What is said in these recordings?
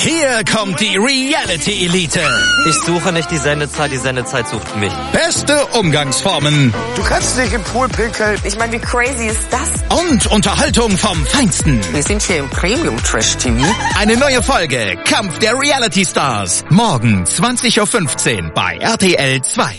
Hier kommt die Reality Elite. Ich suche nicht die Sendezeit sucht mich. Beste Umgangsformen. Du kannst nicht im Pool pinkeln. Ich meine, wie crazy ist das? Und Unterhaltung vom Feinsten. Wir sind hier im Premium-Trash-TV. Eine neue Folge Kampf der Reality Stars. Morgen 20.15 Uhr bei RTL 2.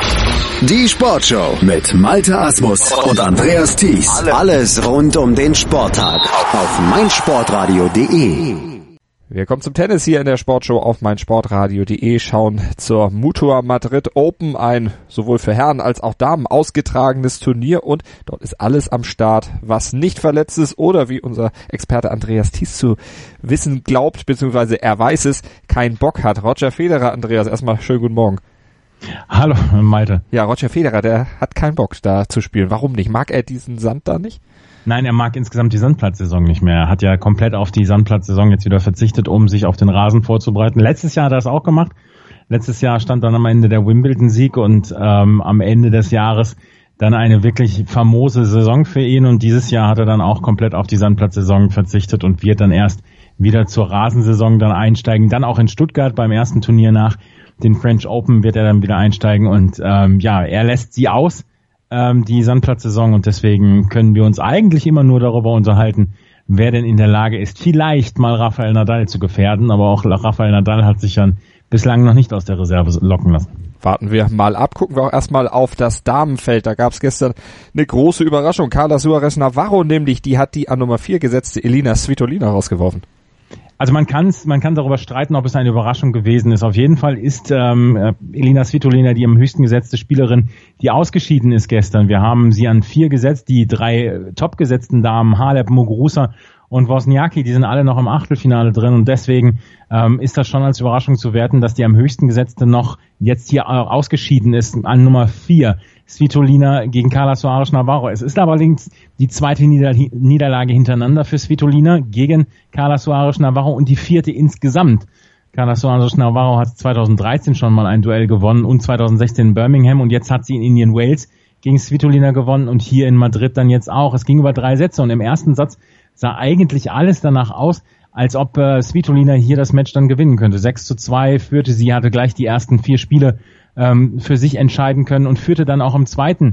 Die Sportshow mit Malte Asmus und Andreas Thies. Alles rund um den Sporttag auf meinsportradio.de. Wir kommen zum Tennis hier in der Sportshow auf meinsportradio.de, schauen zur Mutua Madrid Open, ein sowohl für Herren als auch Damen ausgetragenes Turnier, und dort ist alles am Start, was nicht verletzt ist oder, wie unser Experte Andreas Thies zu wissen glaubt, beziehungsweise er weiß es, keinen Bock hat. Roger Federer, Andreas, erstmal schönen guten Morgen. Hallo, Malte. Ja, Roger Federer, der hat keinen Bock da zu spielen. Warum nicht? Mag er diesen Sand da nicht? Nein, er mag insgesamt die Sandplatzsaison nicht mehr. Er hat ja komplett auf die Sandplatzsaison jetzt wieder verzichtet, um sich auf den Rasen vorzubereiten. Letztes Jahr hat er das auch gemacht. Letztes Jahr stand dann am Ende der Wimbledon-Sieg und am Ende des Jahres dann eine wirklich famose Saison für ihn. Und dieses Jahr hat er dann auch komplett auf die Sandplatzsaison verzichtet und wird dann erst wieder zur Rasensaison dann einsteigen. Dann auch in Stuttgart beim ersten Turnier nach den French Open wird er dann wieder einsteigen. Und er lässt sie aus, die Sandplatzsaison, und deswegen können wir uns eigentlich immer nur darüber unterhalten, wer denn in der Lage ist, vielleicht mal Rafael Nadal zu gefährden, aber auch Rafael Nadal hat sich dann bislang noch nicht aus der Reserve locken lassen. Warten wir mal ab, gucken wir auch erstmal auf das Damenfeld. Da gab es gestern eine große Überraschung. Carla Suarez Navarro nämlich, die hat die an Nummer 4 gesetzte Elina Svitolina rausgeworfen. Also man kann darüber streiten, ob es eine Überraschung gewesen ist. Auf jeden Fall ist Elina Svitolina die am höchsten gesetzte Spielerin, die ausgeschieden ist gestern. Wir haben sie an 4 gesetzt, die 3 top gesetzten Damen, Halep, Muguruza und Wozniacki, die sind alle noch im Achtelfinale drin, und deswegen ist das schon als Überraschung zu werten, dass die am höchsten gesetzte noch jetzt hier ausgeschieden ist an Nummer 4. Svitolina gegen Carla Suarez Navarro. Es ist allerdings die zweite Niederlage hintereinander für Svitolina gegen Carla Suarez Navarro und die 4. insgesamt. Carla Suarez Navarro hat 2013 schon mal ein Duell gewonnen und 2016 in Birmingham, und jetzt hat sie in Indian Wales gegen Svitolina gewonnen und hier in Madrid dann jetzt auch. Es ging über 3 Sätze und im ersten Satz sah eigentlich alles danach aus, als ob Svitolina hier das Match dann gewinnen könnte. 6:2 führte sie, hatte gleich die ersten 4 Spiele für sich entscheiden können und führte dann auch im zweiten,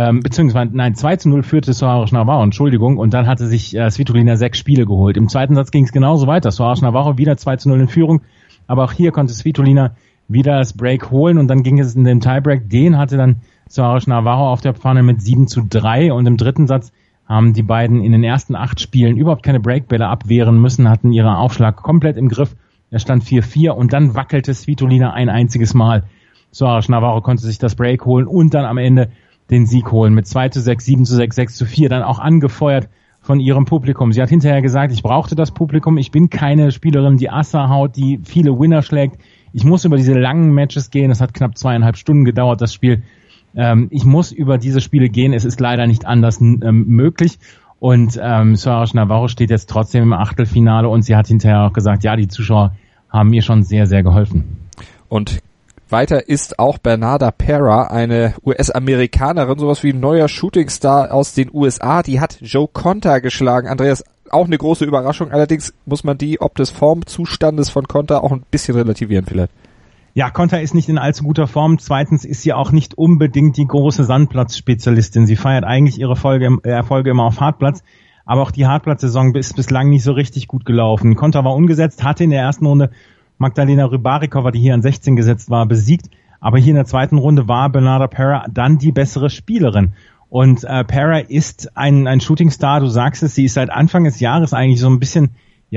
2:0 führte Suarez Navarro, und dann hatte sich Svitolina 6 Spiele geholt. Im zweiten Satz ging es genauso weiter. Suarez Navarro wieder 2:0 in Führung, aber auch hier konnte Svitolina wieder das Break holen, und dann ging es in den Tiebreak. Den hatte dann Suarez Navarro auf der Pfanne mit 7:3, und im dritten Satz haben die beiden in den ersten 8 Spielen überhaupt keine Breakbälle abwehren müssen, hatten ihren Aufschlag komplett im Griff. Er stand 4:4 und dann wackelte Svitolina ein einziges Mal. Suarez Navarro konnte sich das Break holen und dann am Ende den Sieg holen mit 2:6, 7:6, 6:4, dann auch angefeuert von ihrem Publikum. Sie hat hinterher gesagt, ich brauchte das Publikum, ich bin keine Spielerin, die Asse haut, die viele Winner schlägt. Ich muss über diese langen Matches gehen, es hat knapp 2,5 Stunden gedauert, das Spiel. Ich muss über diese Spiele gehen, es ist leider nicht anders möglich. Und Suarez Navarro steht jetzt trotzdem im Achtelfinale, und sie hat hinterher auch gesagt, ja, die Zuschauer haben mir schon sehr, sehr geholfen. Und weiter ist auch Bernarda Pera, eine US-Amerikanerin, sowas wie ein neuer Shootingstar aus den USA. Die hat Joe Konta geschlagen. Andreas, auch eine große Überraschung. Allerdings muss man die ob des Formzustandes von Konta auch ein bisschen relativieren vielleicht. Ja, Konta ist nicht in allzu guter Form. Zweitens ist sie auch nicht unbedingt die große Sandplatzspezialistin. Sie feiert eigentlich ihre Erfolge immer auf Hartplatz. Aber auch die Hartplatzsaison ist bislang nicht so richtig gut gelaufen. Konta war ungesetzt, hatte in der ersten Runde Magdalena Rybarikova, die hier an 16 gesetzt war, besiegt. Aber hier in der zweiten Runde war Bernarda Pera dann die bessere Spielerin. Und Pera ist ein Shootingstar, du sagst es, sie ist seit Anfang des Jahres eigentlich so ein bisschen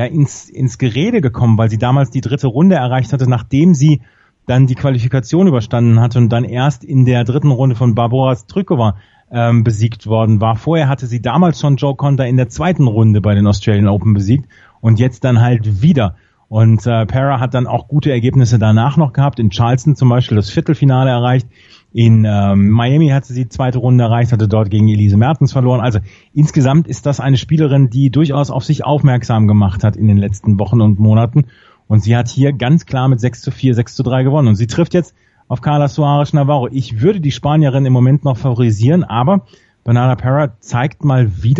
ins Gerede gekommen, weil sie damals die 3. Runde erreicht hatte, nachdem sie dann die Qualifikation überstanden hatte und dann erst in der 3. Runde von Barbora Strykova besiegt worden war. Vorher hatte sie damals schon Joe Konta in der 2. Runde bei den Australian Open besiegt und jetzt dann halt wieder. Und Pera hat dann auch gute Ergebnisse danach noch gehabt. In Charleston zum Beispiel das Viertelfinale erreicht. In Miami hat sie die 2. Runde erreicht, hatte dort gegen Elise Mertens verloren. Also insgesamt ist das eine Spielerin, die durchaus auf sich aufmerksam gemacht hat in den letzten Wochen und Monaten. Und sie hat hier ganz klar mit 6:4, 6:3 gewonnen. Und sie trifft jetzt auf Carla Suarez Navarro. Ich würde die Spanierin im Moment noch favorisieren, aber Bernarda Pera zeigt mal wieder,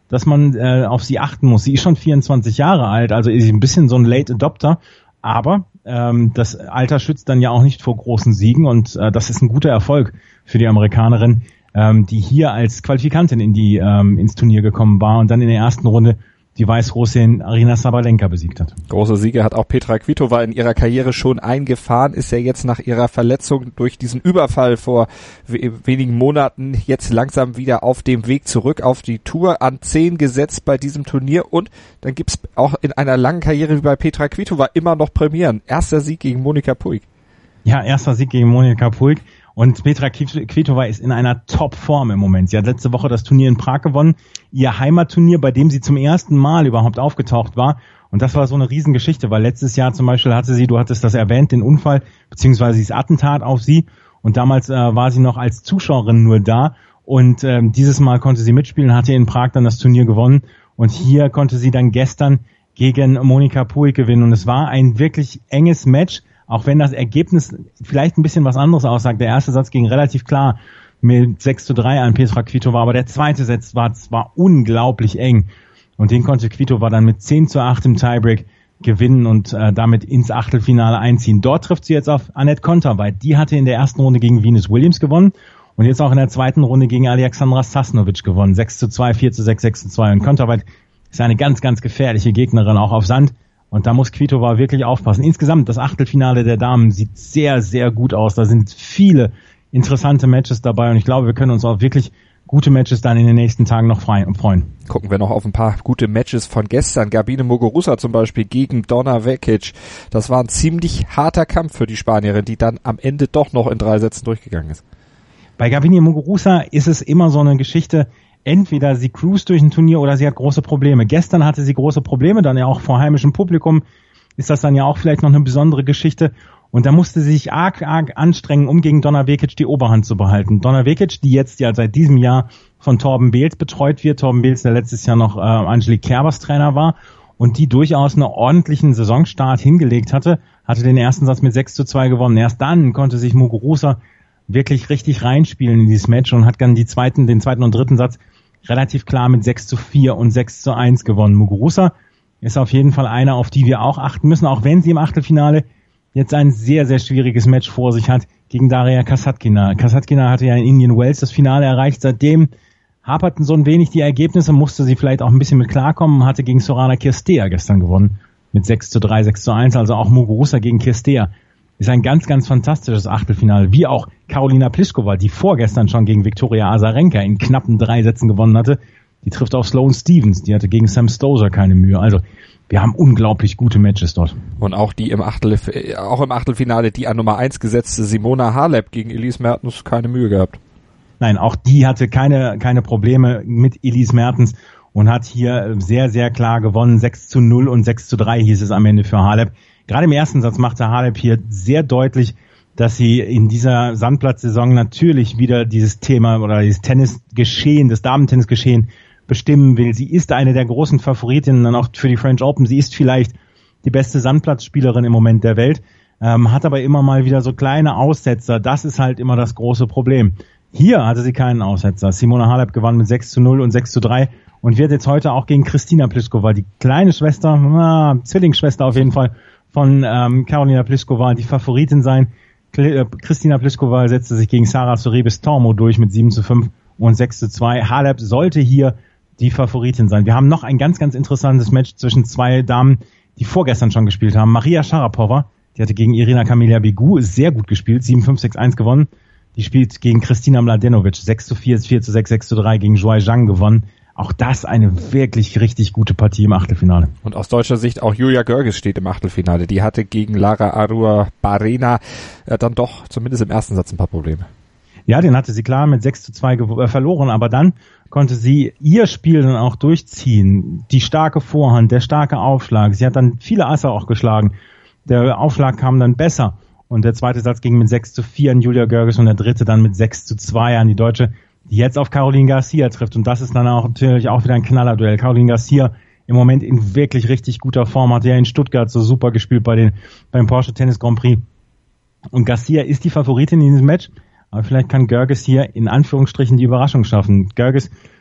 dass man auf sie achten muss. Sie ist schon 24 Jahre alt, also ist sie ein bisschen so ein Late Adopter, aber das Alter schützt dann ja auch nicht vor großen Siegen und das ist ein guter Erfolg für die Amerikanerin, die hier als Qualifikantin ins Turnier gekommen war und dann in der ersten Runde die Weißrussin Aryna Sabalenka besiegt hat. Große Siege hat auch Petra Kvitova in ihrer Karriere schon eingefahren, ist ja jetzt nach ihrer Verletzung durch diesen Überfall vor wenigen Monaten jetzt langsam wieder auf dem Weg zurück auf die Tour, an 10 gesetzt bei diesem Turnier und dann gibt's auch in einer langen Karriere wie bei Petra Kvitova immer noch Premieren. Erster Sieg gegen Monika Puig. Ja, erster Sieg gegen Monika Puig. Und Petra Kvitova ist in einer Top-Form im Moment. Sie hat letzte Woche das Turnier in Prag gewonnen, ihr Heimatturnier, bei dem sie zum ersten Mal überhaupt aufgetaucht war. Und das war so eine Riesengeschichte, weil letztes Jahr zum Beispiel hatte sie, du hattest das erwähnt, den Unfall, beziehungsweise das Attentat auf sie. Und damals war sie noch als Zuschauerin nur da. Und dieses Mal konnte sie mitspielen, hatte in Prag dann das Turnier gewonnen. Und hier konnte sie dann gestern gegen Monika Puig gewinnen. Und es war ein wirklich enges Match. Auch wenn das Ergebnis vielleicht ein bisschen was anderes aussagt. Der erste Satz ging relativ klar mit 6:3 an Petra Kvitova, aber der zweite Satz war unglaublich eng. Und den konnte Kvitova dann mit 10:8 im Tiebreak gewinnen und damit ins Achtelfinale einziehen. Dort trifft sie jetzt auf Anett Kontaveit. Die hatte in der ersten Runde gegen Venus Williams gewonnen und jetzt auch in der zweiten Runde gegen Alexandra Sasnovic gewonnen. 6:2, 4:6, 6:2. Und Kontaveit ist eine ganz, ganz gefährliche Gegnerin, auch auf Sand. Und da muss Kvitova wirklich aufpassen. Insgesamt, das Achtelfinale der Damen sieht sehr, sehr gut aus. Da sind viele interessante Matches dabei und ich glaube, wir können uns auf wirklich gute Matches dann in den nächsten Tagen noch freuen. Gucken wir noch auf ein paar gute Matches von gestern. Gabine Muguruza zum Beispiel gegen Donna Vekic. Das war ein ziemlich harter Kampf für die Spanierin, die dann am Ende doch noch in 3 Sätzen durchgegangen ist. Bei Gabine Muguruza ist es immer so eine Geschichte, entweder sie cruist durch ein Turnier oder sie hat große Probleme. Gestern hatte sie große Probleme, dann ja auch vor heimischem Publikum ist das dann ja auch vielleicht noch eine besondere Geschichte. Und da musste sie sich arg anstrengen, um gegen Donna Vekic die Oberhand zu behalten. Donna Vekic, die jetzt ja seit diesem Jahr von Torben Beels betreut wird. Torben Beels, der letztes Jahr noch Angelique Kerbers Trainer war und die durchaus einen ordentlichen Saisonstart hingelegt hatte den ersten Satz mit 6:2 gewonnen. Erst dann konnte sich Muguruza wirklich richtig reinspielen in dieses Match und hat dann den zweiten und dritten Satz relativ klar mit 6:4 und 6:1 gewonnen. Muguruza ist auf jeden Fall eine, auf die wir auch achten müssen, auch wenn sie im Achtelfinale jetzt ein sehr, sehr schwieriges Match vor sich hat gegen Daria Kasatkina. Kasatkina hatte ja in Indian Wells das Finale erreicht. Seitdem haperten so ein wenig die Ergebnisse, musste sie vielleicht auch ein bisschen mit klarkommen, hatte gegen Sorana Cirstea gestern gewonnen mit 6:3, 6:1. Also auch Muguruza gegen Cirstea ist ein ganz, ganz fantastisches Achtelfinale, wie auch Karolina Pliskova, die vorgestern schon gegen Viktoria Azarenka in knappen 3 Sätzen gewonnen hatte. Die trifft auf Sloane Stephens, die hatte gegen Sam Stosur keine Mühe. Also wir haben unglaublich gute Matches dort. Und auch die im Achtelfinale die an Nummer 1 gesetzte Simona Halep gegen Elise Mertens keine Mühe gehabt. Nein, auch die hatte keine Probleme mit Elise Mertens und hat hier sehr, sehr klar gewonnen. 6:0 und 6:3 hieß es am Ende für Halep. Gerade im ersten Satz machte Halep hier sehr deutlich, dass sie in dieser Sandplatzsaison natürlich wieder dieses Thema oder dieses Tennisgeschehen, das Damentennisgeschehen bestimmen will. Sie ist eine der großen Favoritinnen dann auch für die French Open. Sie ist vielleicht die beste Sandplatzspielerin im Moment der Welt, hat aber immer mal wieder so kleine Aussetzer. Das ist halt immer das große Problem. Hier hatte sie keinen Aussetzer. Simona Halep gewann mit 6:0 und 6:3 und wird jetzt heute auch gegen Kristina Pliskova, die kleine Schwester, Zwillingsschwester auf jeden Fall, von Karolina Pliskova, die Favoritin sein. Kristina Pliskova setzte sich gegen Sara Sorribes-Tormo durch mit 7:5 und 6:2. Halep sollte hier die Favoritin sein. Wir haben noch ein ganz, ganz interessantes Match zwischen 2 Damen, die vorgestern schon gespielt haben. Maria Sharapova, die hatte gegen Irina Camelia Begu sehr gut gespielt, 7:5, 6:1 gewonnen. Die spielt gegen Kristina Mladenovic, 6:4, 4:6, 6:3 gegen Zhuai Zhang gewonnen. Auch das eine wirklich richtig gute Partie im Achtelfinale. Und aus deutscher Sicht auch Julia Görges steht im Achtelfinale. Die hatte gegen Lara Arruabarrena dann doch zumindest im ersten Satz ein paar Probleme. Ja, den hatte sie klar mit 6:2 verloren, aber dann konnte sie ihr Spiel dann auch durchziehen. Die starke Vorhand, der starke Aufschlag. Sie hat dann viele Asse auch geschlagen. Der Aufschlag kam dann besser. Und der zweite Satz ging mit 6:4 an Julia Görges und der dritte dann mit 6:2 an die Deutsche, die jetzt auf Caroline Garcia trifft. Und das ist dann auch natürlich auch wieder ein Knallerduell. Caroline Garcia im Moment in wirklich richtig guter Form, hat ja in Stuttgart so super gespielt beim Porsche Tennis Grand Prix. Und Garcia ist die Favoritin in diesem Match, aber vielleicht kann Görges hier in Anführungsstrichen die Überraschung schaffen. Görges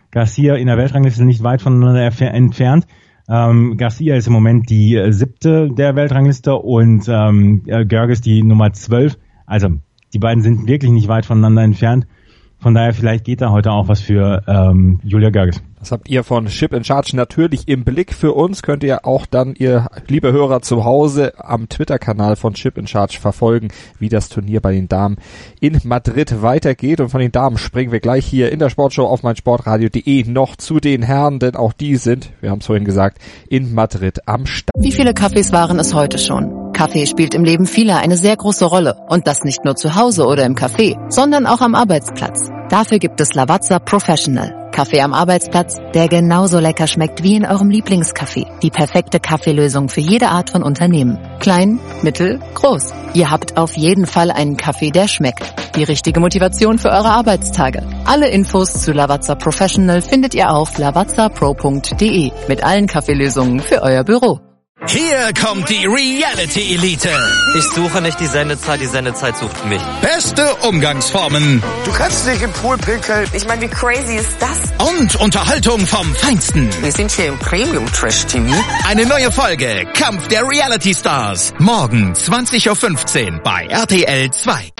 Garcia in der Weltrangliste nicht weit voneinander entfernt. Garcia ist im Moment die 7. der Weltrangliste und Görges die Nummer 12. Also die beiden sind wirklich nicht weit voneinander entfernt. Von daher vielleicht geht da heute auch was für Julia Görges. Das habt ihr von Chip in Charge natürlich im Blick. Für uns könnt ihr auch dann, ihr liebe Hörer zu Hause, am Twitter-Kanal von Chip in Charge verfolgen, wie das Turnier bei den Damen in Madrid weitergeht. Und von den Damen springen wir gleich hier in der Sportshow auf meinsportradio.de noch zu den Herren, denn auch die sind, wir haben es vorhin gesagt, in Madrid am Start. Wie viele Kaffees waren es heute schon? Kaffee spielt im Leben vieler eine sehr große Rolle. Und das nicht nur zu Hause oder im Café, sondern auch am Arbeitsplatz. Dafür gibt es Lavazza Professional. Kaffee am Arbeitsplatz, der genauso lecker schmeckt wie in eurem Lieblingscafé. Die perfekte Kaffeelösung für jede Art von Unternehmen. Klein, mittel, groß. Ihr habt auf jeden Fall einen Kaffee, der schmeckt. Die richtige Motivation für eure Arbeitstage. Alle Infos zu Lavazza Professional findet ihr auf lavazzapro.de mit allen Kaffeelösungen für euer Büro. Hier kommt die Reality Elite. Ich suche nicht die Sendezeit sucht mich. Beste Umgangsformen Du kannst nicht im Pool pinkeln. Ich meine, wie crazy ist das? und Unterhaltung vom Feinsten. Wir sind hier im Premium Trash TV. Eine neue Folge Kampf der Reality Stars. Morgen 20.15 Uhr bei RTL 2.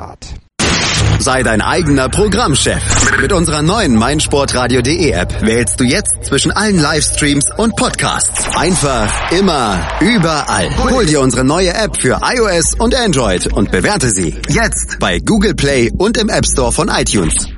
Sei dein eigener Programmchef. Mit unserer neuen meinsportradio.de App wählst du jetzt zwischen allen Livestreams und Podcasts. Einfach, immer, überall. Hol dir unsere neue App für iOS und Android und bewerte sie jetzt bei Google Play und im App Store von iTunes.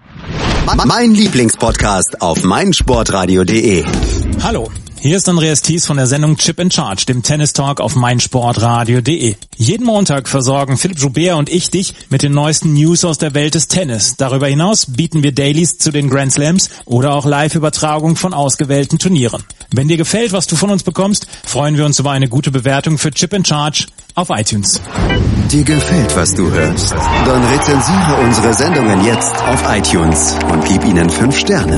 Mein Lieblingspodcast auf meinsportradio.de. Hallo, hier ist Andreas Thies von der Sendung Chip in Charge, dem Tennis-Talk auf meinsportradio.de. Jeden Montag versorgen Philipp Joubert und ich dich mit den neuesten News aus der Welt des Tennis. Darüber hinaus bieten wir Dailies zu den Grand Slams oder auch Live-Übertragung von ausgewählten Turnieren. Wenn dir gefällt, was du von uns bekommst, freuen wir uns über eine gute Bewertung für Chip in Charge auf iTunes. Dir gefällt, was du hörst? Dann rezensiere unsere Sendungen jetzt auf iTunes und gib ihnen 5 Sterne.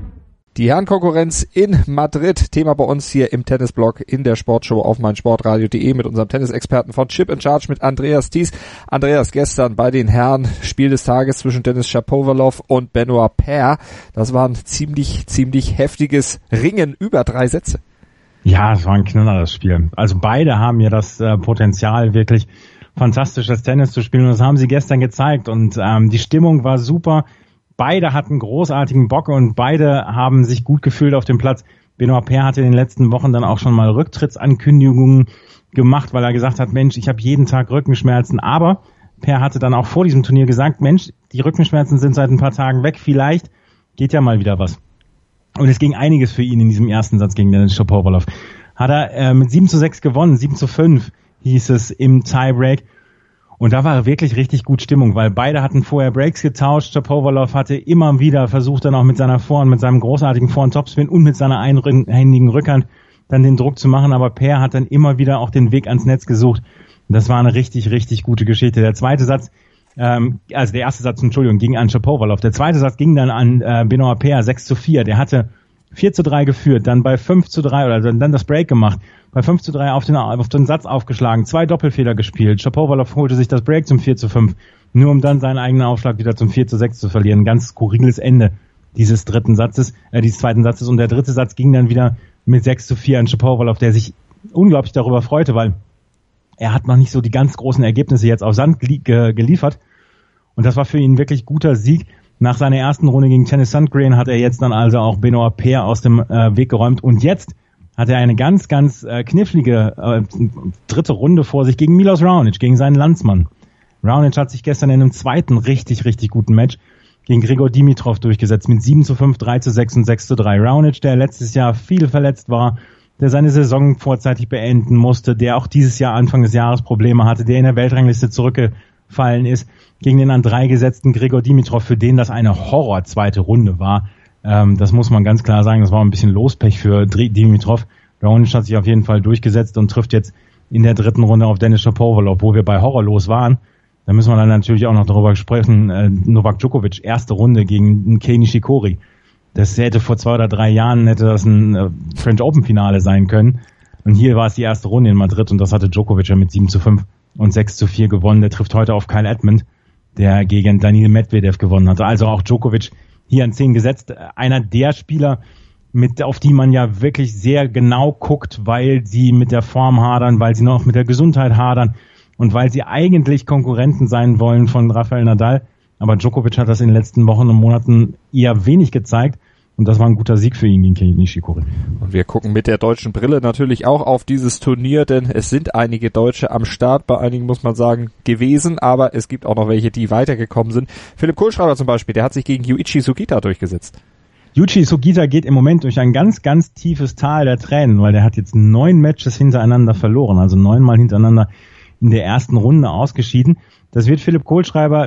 Die Herrenkonkurrenz in Madrid, Thema bei uns hier im Tennisblog in der Sportshow auf meinsportradio.de mit unserem Tennisexperten von Chip in Charge mit Andreas Thies. Andreas, gestern bei den Herren Spiel des Tages zwischen Denis Shapovalov und Benoit Paire. Das war ein ziemlich heftiges Ringen über 3 Sätze. Ja, es war ein knalleres Spiel. Also beide haben ja das Potenzial, wirklich fantastisches Tennis zu spielen. Und das haben sie gestern gezeigt. Und die Stimmung war super. Beide hatten großartigen Bock und beide haben sich gut gefühlt auf dem Platz. Benoit Paire hatte in den letzten Wochen dann auch schon mal Rücktrittsankündigungen gemacht, weil er gesagt hat, Mensch, ich habe jeden Tag Rückenschmerzen. Aber Paire hatte dann auch vor diesem Turnier gesagt, Mensch, die Rückenschmerzen sind seit ein paar Tagen weg, vielleicht geht ja mal wieder was. Und es ging einiges für ihn in diesem ersten Satz gegen Denis Shapovalov. Hat er mit 7:6 gewonnen, 7:5 hieß es im Tiebreak. Und da war wirklich richtig gut Stimmung, weil beide hatten vorher Breaks getauscht. Shapovalov hatte immer wieder versucht, dann auch mit seiner Vorhand, mit seinem großartigen Vorhand-Topspin und mit seiner einhändigen Rückhand dann den Druck zu machen. Aber Paire hat dann immer wieder auch den Weg ans Netz gesucht. Und das war eine richtig gute Geschichte. Der zweite Satz, also der erste Satz, ging an Shapovalov. Der zweite Satz ging dann an Benoit Paire, 6:4. Der hatte 4:3 geführt, dann bei 5:3 oder dann das Break gemacht. Bei 5:3 auf den Satz aufgeschlagen, 2 Doppelfehler gespielt. Shapovalov holte sich das Break zum 4:5, nur um dann seinen eigenen Aufschlag wieder zum 4:6 zu verlieren. Ganz skurriles Ende dieses zweiten Satzes. Und der dritte Satz ging dann wieder mit 6:4 an Shapovalov, der sich unglaublich darüber freute, weil er hat noch nicht so die ganz großen Ergebnisse jetzt auf Sand geliefert. Und das war für ihn wirklich guter Sieg. Nach seiner ersten Runde gegen Tennys Sandgren hat er jetzt dann also auch Benoit Paire aus dem Weg geräumt. Und jetzt hat er eine ganz knifflige dritte Runde vor sich gegen Milos Raonic, gegen seinen Landsmann. Raonic hat sich gestern in einem zweiten richtig guten Match gegen Grigor Dimitrov durchgesetzt mit 7:5, 3:6 und 6:3. Raonic, der letztes Jahr viel verletzt war, der seine Saison vorzeitig beenden musste, der auch dieses Jahr Anfang des Jahres Probleme hatte, der in der Weltrangliste zurückgefallen ist, gegen den an 3 gesetzten Grigor Dimitrov, für den das eine Horror-zweite Runde war. Das muss man ganz klar sagen, das war ein bisschen Lospech für Dimitrov. Raonic hat sich auf jeden Fall durchgesetzt und trifft jetzt in der dritten Runde auf Denis Shapovalov, wo wir bei Horrorlos waren. Da müssen wir dann natürlich auch noch darüber sprechen, Novak Djokovic, erste Runde gegen Kei Nishikori. Das hätte vor 2 oder 3 Jahren hätte das ein French Open Finale sein können. Und hier war es die erste Runde in Madrid und das hatte Djokovic ja mit 7:5 und 6:4 gewonnen. Der trifft heute auf Kyle Edmund, der gegen Daniil Medvedev gewonnen hatte. Also auch Djokovic hier an 10 gesetzt. Einer der Spieler, auf die man ja wirklich sehr genau guckt, weil sie mit der Form hadern, weil sie noch mit der Gesundheit hadern und weil sie eigentlich Konkurrenten sein wollen von Rafael Nadal. Aber Djokovic hat das in den letzten Wochen und Monaten eher wenig gezeigt. Und das war ein guter Sieg für ihn gegen Kei Nishikori. Und wir gucken mit der deutschen Brille natürlich auch auf dieses Turnier, denn es sind einige Deutsche am Start, bei einigen muss man sagen gewesen, aber es gibt auch noch welche, die weitergekommen sind. Philipp Kohlschreiber zum Beispiel, der hat sich gegen Yuichi Sugita durchgesetzt. Yuichi Sugita geht im Moment durch ein ganz, ganz tiefes Tal der Tränen, weil der hat jetzt 9 Matches hintereinander verloren, also 9-mal hintereinander in der ersten Runde ausgeschieden. Das wird Philipp Kohlschreiber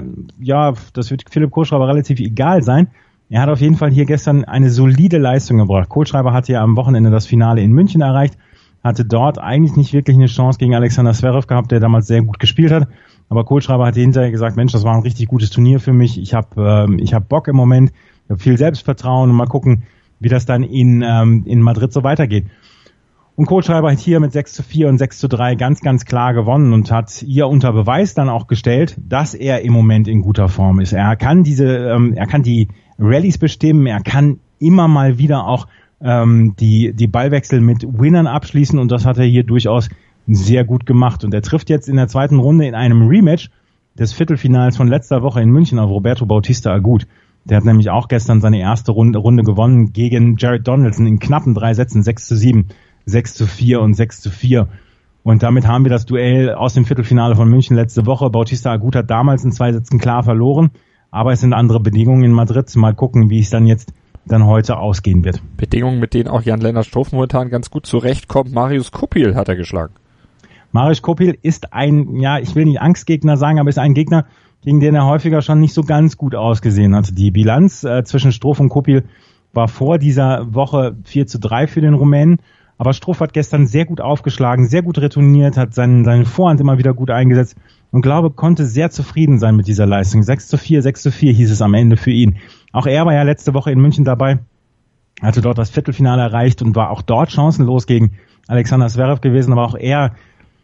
relativ egal sein. Er hat auf jeden Fall hier gestern eine solide Leistung gebracht. Kohlschreiber hatte ja am Wochenende das Finale in München erreicht, hatte dort eigentlich nicht wirklich eine Chance gegen Alexander Zverev gehabt, der damals sehr gut gespielt hat. Aber Kohlschreiber hatte hinterher gesagt, Mensch, das war ein richtig gutes Turnier für mich. Ich hab Bock im Moment, ich habe viel Selbstvertrauen und mal gucken, wie das dann in Madrid so weitergeht. Und Kohlschreiber hat hier mit 6:4 und 6:3 ganz, ganz klar gewonnen und hat ihr unter Beweis dann auch gestellt, dass er im Moment in guter Form ist. Er kann die Rallyes bestimmen, er kann immer mal wieder auch die Ballwechsel mit Winnern abschließen und das hat er hier durchaus sehr gut gemacht. Und er trifft jetzt in der zweiten Runde in einem Rematch des Viertelfinals von letzter Woche in München auf Roberto Bautista Agut. Der hat nämlich auch gestern seine erste Runde gewonnen gegen Jared Donaldson in knappen 3 Sätzen, 6:7, 6:4 und 6:4. Und damit haben wir das Duell aus dem Viertelfinale von München letzte Woche. Bautista Agut hat damals in 2 Sätzen klar verloren, aber es sind andere Bedingungen in Madrid. Mal gucken, wie es dann heute ausgehen wird. Bedingungen, mit denen auch Jan-Lennart Struff momentan ganz gut zurechtkommt. Marius Kopil hat er geschlagen. Marius Kopil ist ich will nicht Angstgegner sagen, aber ist ein Gegner, gegen den er häufiger schon nicht so ganz gut ausgesehen hat. Die Bilanz zwischen Struff und Kopil war vor dieser Woche 4:3 für den Rumänen. Aber Struff hat gestern sehr gut aufgeschlagen, sehr gut retourniert, hat seine Vorhand immer wieder gut eingesetzt und konnte sehr zufrieden sein mit dieser Leistung. 6:4, 6:4 hieß es am Ende für ihn. Auch er war ja letzte Woche in München dabei, hatte dort das Viertelfinale erreicht und war auch dort chancenlos gegen Alexander Zverev gewesen, aber auch er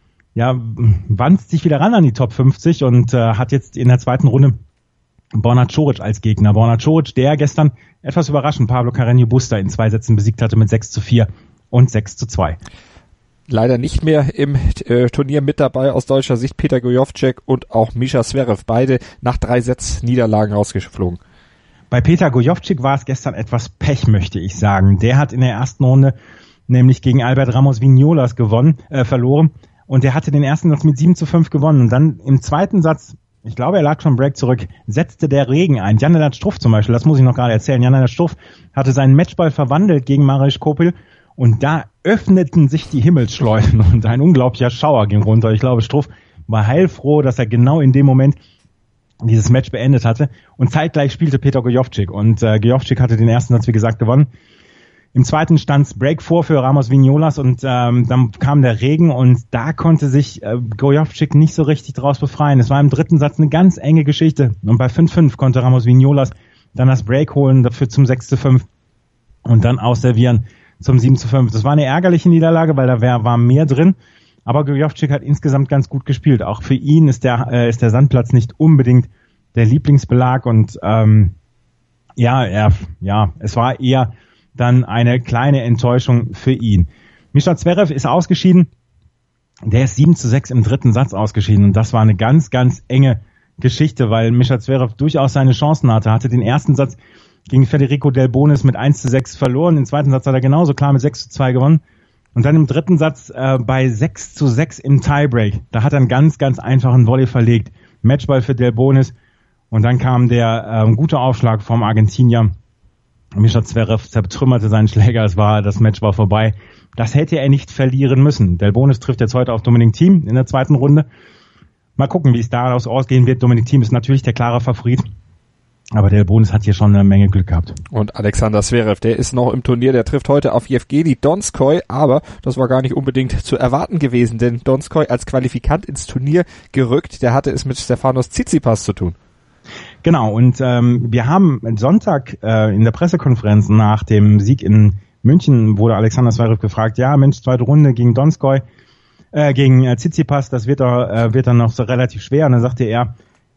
wandt sich wieder ran an die Top 50 und hat jetzt in der zweiten Runde Borna Coric als Gegner. Borna Coric, der gestern etwas überraschend Pablo Carreño Busta in 2 Sätzen besiegt hatte mit 6:4 und 6:2. Leider nicht mehr im Turnier mit dabei aus deutscher Sicht Peter Gojowczyk und auch Mischa Zverev, beide nach 3 Niederlagen rausgeflogen. Bei Peter Gojowczyk war es gestern etwas Pech, möchte ich sagen. Der hat in der ersten Runde nämlich gegen Albert Ramos Vignolas verloren und der hatte den ersten Satz mit 7:5 gewonnen und dann im zweiten Satz, ich glaube, er lag schon Break zurück, setzte der Regen ein. Jan-Lennart Struff zum Beispiel, das muss ich noch gerade erzählen. Jan-Lennart Struff hatte seinen Matchball verwandelt gegen Marius Kopil und da öffneten sich die Himmelsschleusen und ein unglaublicher Schauer ging runter. Ich glaube, Struff war heilfroh, dass er genau in dem Moment dieses Match beendet hatte. Und zeitgleich spielte Peter Gojowczyk. Und Gojowczyk hatte den ersten Satz, wie gesagt, gewonnen. Im zweiten stand Break vor für Ramos Vignolas und dann kam der Regen und da konnte sich Gojowczyk nicht so richtig draus befreien. Es war im dritten Satz eine ganz enge Geschichte. Und bei 5:5 konnte Ramos Vignolas dann das Break holen, dafür zum 6:5 und dann ausservieren zum 7:5. Das war eine ärgerliche Niederlage, weil da war mehr drin. Aber Gojowczyk hat insgesamt ganz gut gespielt. Auch für ihn ist der Sandplatz nicht unbedingt der Lieblingsbelag und es war eher dann eine kleine Enttäuschung für ihn. Mischa Zverev ist ausgeschieden. Der ist 7:6 im dritten Satz ausgeschieden und das war eine ganz, ganz enge Geschichte, weil Mischa Zverev durchaus seine Chancen hatte den ersten Satz gegen Federico Delbonis mit 1:6 verloren. Den zweiten Satz hat er genauso klar mit 6:2 gewonnen. Und dann im dritten Satz bei 6:6 im Tiebreak. Da hat er einen ganz, ganz einfachen Volley verlegt. Matchball für Delbonis. Und dann kam der gute Aufschlag vom Argentinier. Mischa Zverev zertrümmerte seinen Schläger. Das Match war vorbei. Das hätte er nicht verlieren müssen. Delbonis trifft jetzt heute auf Dominic Thiem in der zweiten Runde. Mal gucken, wie es daraus ausgehen wird. Dominic Thiem ist natürlich der klare Favorit. Aber Delbonis hat hier schon eine Menge Glück gehabt. Und Alexander Zverev, der ist noch im Turnier, der trifft heute auf Jewgeni Donskoi, aber das war gar nicht unbedingt zu erwarten gewesen, denn Donskoi als Qualifikant ins Turnier gerückt, der hatte es mit Stefanos Tsitsipas zu tun. Genau, und wir haben Sonntag in der Pressekonferenz nach dem Sieg in München wurde Alexander Zverev gefragt, ja Mensch, zweite Runde gegen Donskoi, gegen Tsitsipas, das wird dann noch so relativ schwer. Und dann sagte er,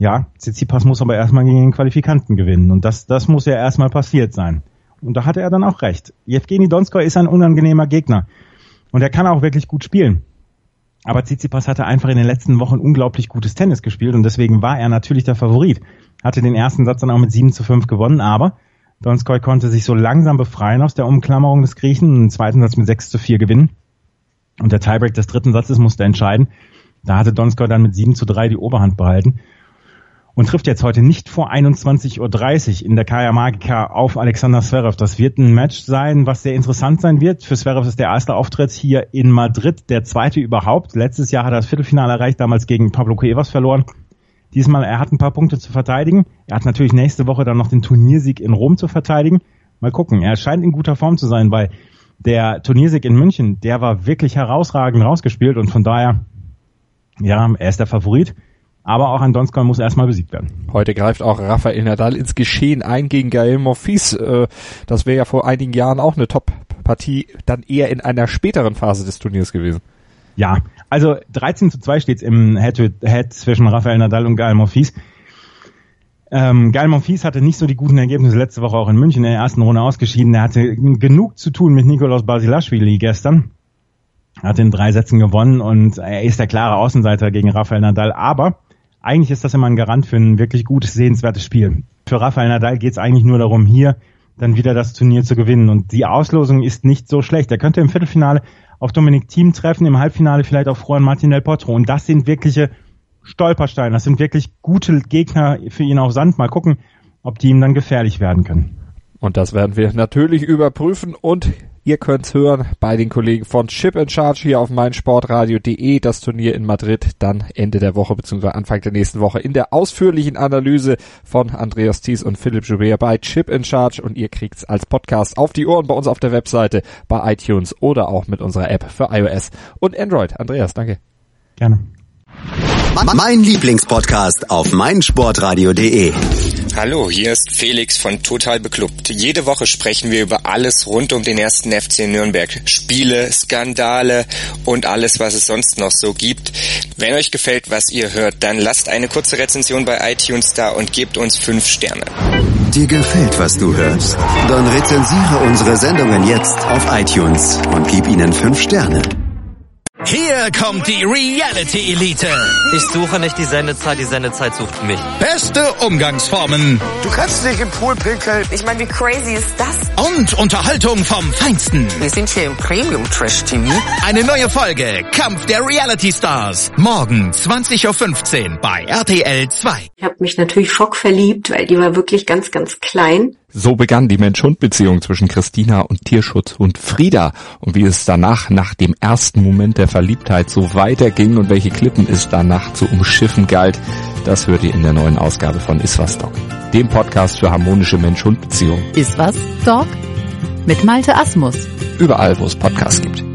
Ja, Tsitsipas muss aber erstmal gegen den Qualifikanten gewinnen und das muss ja erstmal passiert sein. Und da hatte er dann auch recht. Jewgeni Donskoi ist ein unangenehmer Gegner und er kann auch wirklich gut spielen. Aber Tsitsipas hatte einfach in den letzten Wochen unglaublich gutes Tennis gespielt und deswegen war er natürlich der Favorit. Hatte den ersten Satz dann auch mit 7-5 gewonnen, aber Donskoi konnte sich so langsam befreien aus der Umklammerung des Griechen und den zweiten Satz mit 6-4 gewinnen. Und der Tiebreak des dritten Satzes musste entscheiden. Da hatte Donskoi dann mit 7-3 die Oberhand behalten und trifft jetzt heute nicht vor 21.30 Uhr in der Kaya Magica auf Alexander Zverev. Das wird ein Match sein, was sehr interessant sein wird. Für Zverev ist der erste Auftritt hier in Madrid, der zweite überhaupt. Letztes Jahr hat er das Viertelfinale erreicht, damals gegen Pablo Cuevas verloren. Diesmal, er hat ein paar Punkte zu verteidigen. Er hat natürlich nächste Woche dann noch den Turniersieg in Rom zu verteidigen. Mal gucken, er scheint in guter Form zu sein, weil der Turniersieg in München, der war wirklich herausragend rausgespielt und von daher, ja, er ist der Favorit. Aber auch ein Donskoi muss erstmal besiegt werden. Heute greift auch Rafael Nadal ins Geschehen ein gegen Gael Monfils. Das wäre ja vor einigen Jahren auch eine Top-Partie, dann eher in einer späteren Phase des Turniers gewesen. Ja, also 13-2 steht's im Head-to-Head zwischen Rafael Nadal und Gael Monfils. Gael Monfils hatte nicht so die guten Ergebnisse letzte Woche auch in München in der ersten Runde ausgeschieden. Er hatte genug zu tun mit Nikoloz Basilashvili gestern. Er hat in 3 Sätzen gewonnen und er ist der klare Außenseiter gegen Rafael Nadal. Aber eigentlich ist das immer ein Garant für ein wirklich gutes, sehenswertes Spiel. Für Rafael Nadal geht's eigentlich nur darum, hier dann wieder das Turnier zu gewinnen. Und die Auslosung ist nicht so schlecht. Er könnte im Viertelfinale auf Dominic Thiem treffen, im Halbfinale vielleicht auf Juan Martín del Potro. Und das sind wirkliche Stolpersteine. Das sind wirklich gute Gegner für ihn auf Sand. Mal gucken, ob die ihm dann gefährlich werden können. Und das werden wir natürlich überprüfen und ihr könnt's hören bei den Kollegen von Chip in Charge hier auf meinsportradio.de. Das Turnier in Madrid dann Ende der Woche bzw. Anfang der nächsten Woche in der ausführlichen Analyse von Andreas Thies und Philipp Joubert bei Chip in Charge und ihr kriegt's als Podcast auf die Ohren bei uns auf der Webseite, bei iTunes oder auch mit unserer App für iOS und Android. Andreas, danke. Gerne. Mein Lieblingspodcast auf meinsportradio.de. Hallo, hier ist Felix von Total Beklubbt. Jede Woche sprechen wir über alles rund um den 1. FC Nürnberg. Spiele, Skandale und alles, was es sonst noch so gibt. Wenn euch gefällt, was ihr hört, dann lasst eine kurze Rezension bei iTunes da und gebt uns 5 Sterne. Dir gefällt, was du hörst? Dann rezensiere unsere Sendungen jetzt auf iTunes und gib ihnen 5 Sterne. Hier kommt die Reality Elite. Ich suche nicht die Sendezeit sucht mich. Beste Umgangsformen. Du kannst nicht im Pool pinkeln. Ich meine, wie crazy ist das? Und Unterhaltung vom Feinsten. Wir sind hier im Premium Trash TV. Eine neue Folge Kampf der Reality Stars. Morgen 20.15 Uhr bei RTL 2. Ich habe mich natürlich schockverliebt, weil die war wirklich ganz, ganz klein. So begann die Mensch-Hund-Beziehung zwischen Christina und Tierschutzhund Frieda. Und wie es danach, nach dem ersten Moment der Verliebtheit, so weiterging und welche Klippen es danach zu umschiffen galt, das hört ihr in der neuen Ausgabe von Iswas Dog, dem Podcast für harmonische Mensch-Hund-Beziehungen. Iswas Dog? Mit Malte Asmus. Überall, wo es Podcasts gibt.